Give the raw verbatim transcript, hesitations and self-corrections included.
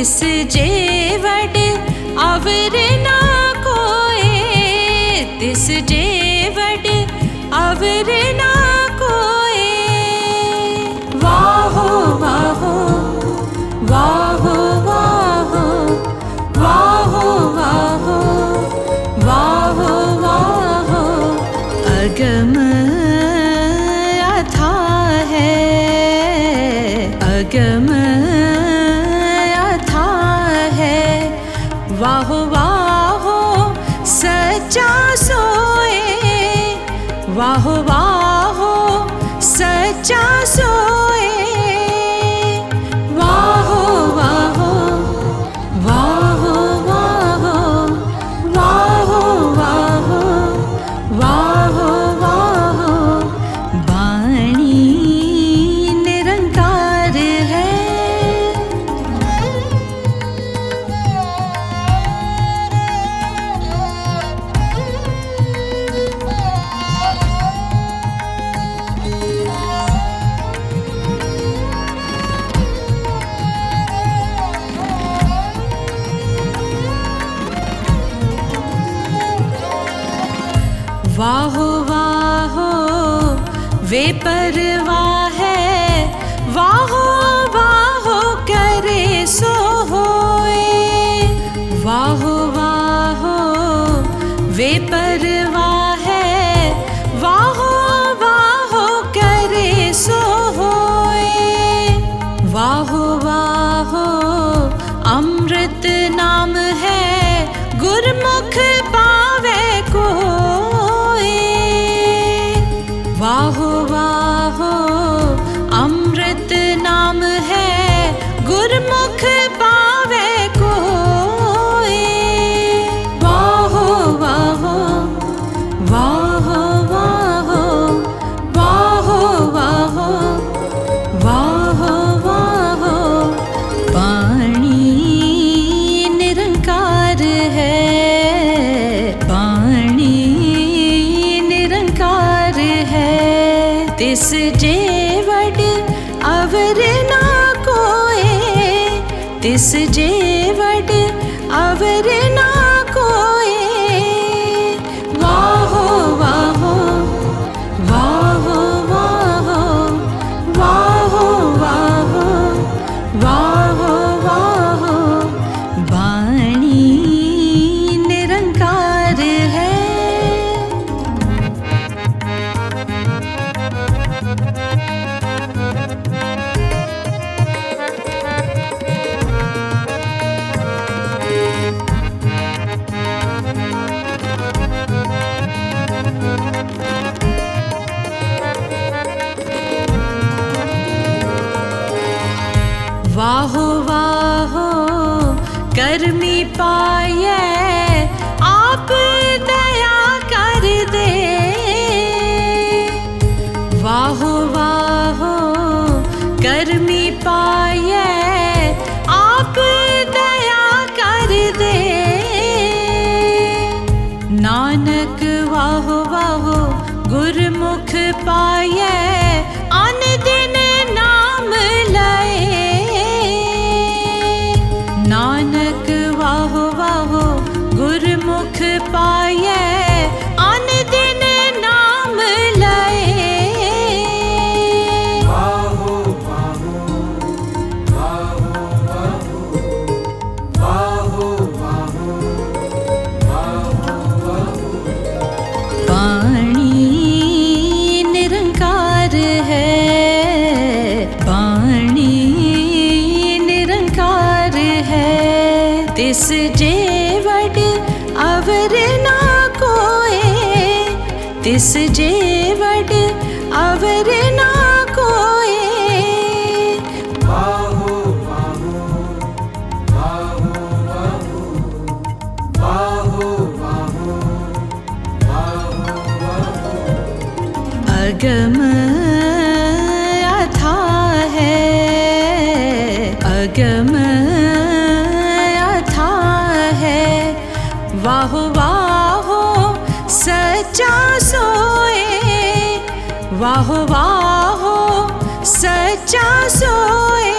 तिस जेवट अवर ना कोए, तिस जेवट अवर ना कोए। वाहो वाहो वाहो वाहो वाहो वाहो वाहो वाहो। अगम अथाह है, अगम अथाह है। वाहो वाहो सच्चा सोए, वाहो वाहो सच्चा सोए। वाहो वाहो वाहो वाहो वाहो वाहो वाहो वाहो। वाणी निरंकार है, वाहो वाहो वे परवाह है। वाहो वाहो करे सो होए, वाहो वाहो वे परवाह है। वाहो वाहो करे सो होए। वाहो वाहो अमृत नाम है, गुरमुख पावे को। वाहो वाहो अमृत नाम है, गुरमुख पावे कोए। वाहो वाहो वाहो वाहो वाहो वाहो वाहो वाहो। वाणी निरंकार है, वाणी निरंकार है। तिस जेवट अवर ना कोए, तिस जेवट अवर ना कोए। वाहो वाहो वाहो वाहो वाहो वाहो वाहो वाहो। वाणी निरंकार है, वाहो वाहो कर्मी पाए आप दया कर दे। वाहो वाहो कर्मी पाए आप दया कर दे। नानक वाहो वाहो गुरमुख पाए अन दिन नाम लए। नानक वाहो वाहो गुरमुख पाए अन दिन नाम लए। वाहो वाहो वाहो वाहो वाहो वाहो वाहो। वाणी निरंकार है, वाणी निरंकार है। तिस जेवट अवर ना कोए, तिस जेवट अवर ना कोए। वाहो वाहो वाहो वाहो वाहो वाहो वाहो। अगम अथाह है, अगम अथाह है। वाहो वाहो सच्चा सोए, वाहो वाहो सच्चा सोए।